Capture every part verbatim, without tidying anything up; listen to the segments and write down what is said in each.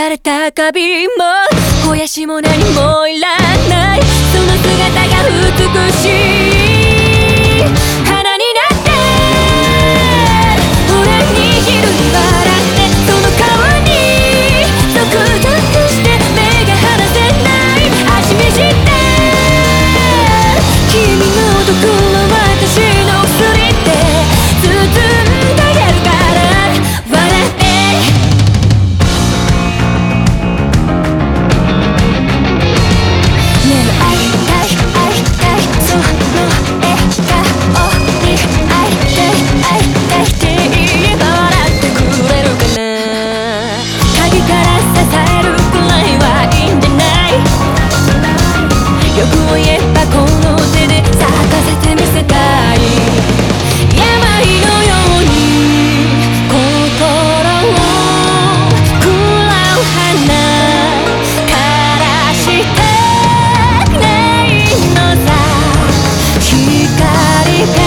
された花瓶も肥やしも何もいらない、その姿が美しい花になって俺に昼に笑ってその顔にゾクゾクして目が離せない味見して君の毒は私の薬って包んであげるから笑ってねえ会いたい会いたいその笑顔に会いたい会いたいって言えば笑ってくれるかな、鍵から支えるくらいはいいんじゃない、欲を言えばこの手で咲かせてみせたい、病のように心を喰らう花からしたくないのさ、光が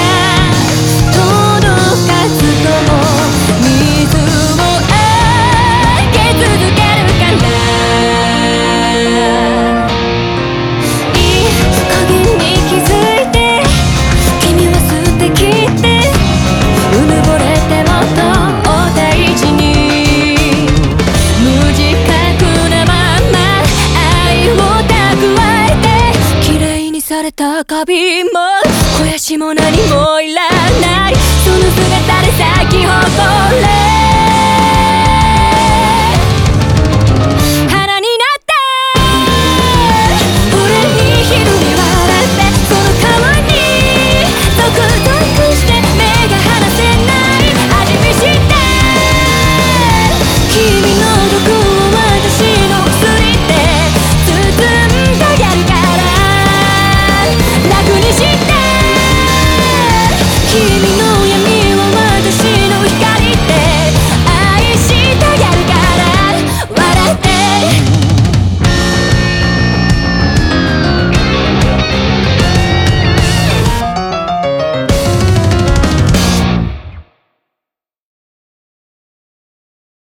届かずとも水をあげ続けるからいい加減に気づいて君は素敵ってうぬぼれてもっとお大事に無自覚なまま愛を蓄えて綺麗にされた花瓶も肥やしも何もいらない、その姿で咲き誇れ花になって俺に昼に笑ってその顔にゾクゾクして目が離せない味見して君の毒を私の薬って包んであげるから楽にして君の